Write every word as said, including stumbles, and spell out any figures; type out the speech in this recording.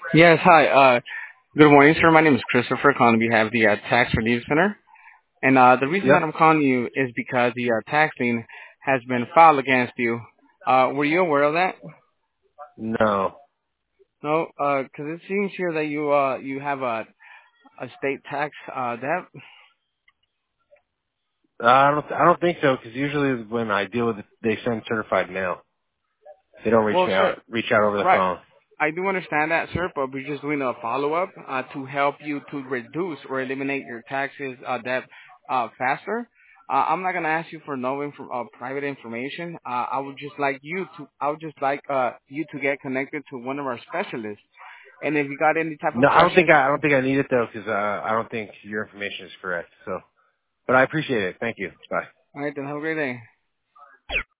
Yes, hi. Uh, good morning, sir. My name is Christopher, calling on behalf of the uh, Tax Relief Center. And uh, the reason that Yep. I'm calling you is because the uh, tax lien has been filed against you. Uh, were you aware of that? No. No, because it seems here that you uh, you have a, a state tax uh, debt. Uh, I don't. I don't think so. Because usually when I deal with it, they send certified mail. They don't reach Well, me sir, out. Reach out over the right. phone. I do understand that, sir, but we're just doing a follow-up uh, to help you to reduce or eliminate your taxes uh, debt uh, faster. Uh, I'm not gonna ask you for no inf- uh, private information. Uh, I would just like you to. I would just like uh, you to get connected to one of our specialists. And if you got any type of No, I don't think questions, I. I don't think I need it though. Because uh, I don't think your information is correct. So, but I appreciate it. Thank you. Bye. all right, then have a great day.